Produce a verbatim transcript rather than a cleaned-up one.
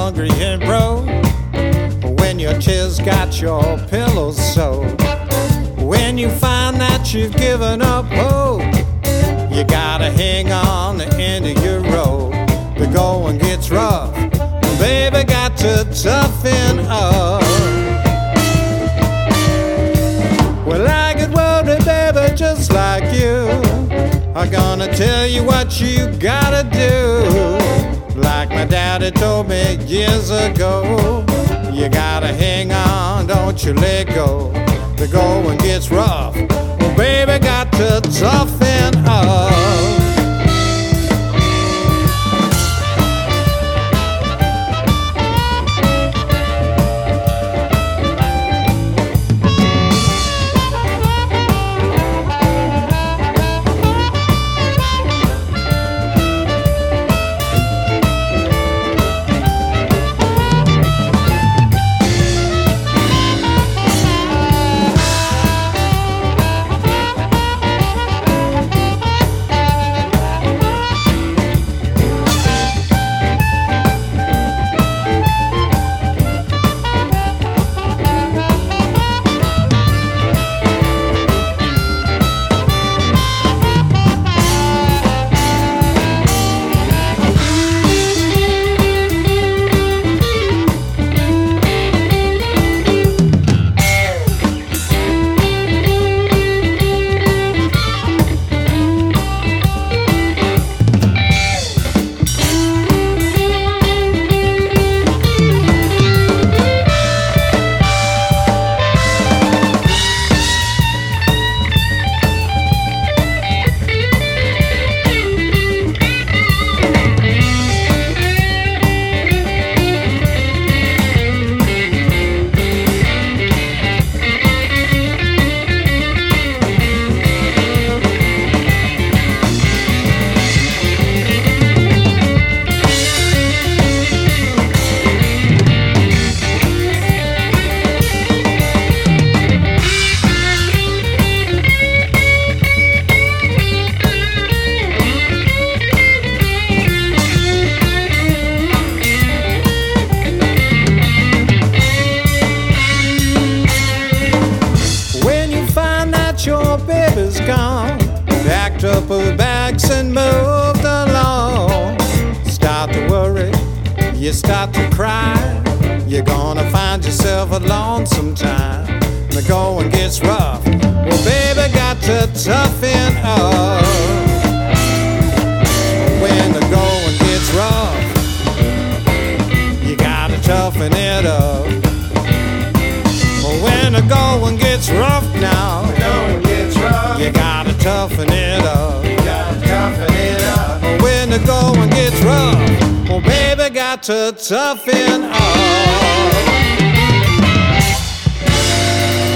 hungry and broke, when your tears got your pillows soaked, when you find that you've given up hope, you gotta hang on the end of your rope. The going gets rough, baby, got to toughen up. Well, I get worried, baby, just like you. I'm gonna tell you what you gotta do. Like my daddy told me years ago, you gotta hang on, don't you let go. The going gets rough, well, baby, got to toughen up. Your baby's gone, packed up her bags and moved along. Start to worry, you start to cry, you're gonna find yourself alone sometime. The going gets rough, well, baby, got to toughen up. When the going gets rough, you gotta toughen it up. When the going gets rough now, you gotta toughen it up. You gotta toughen it up. When the going gets rough, well, baby, got to toughen up.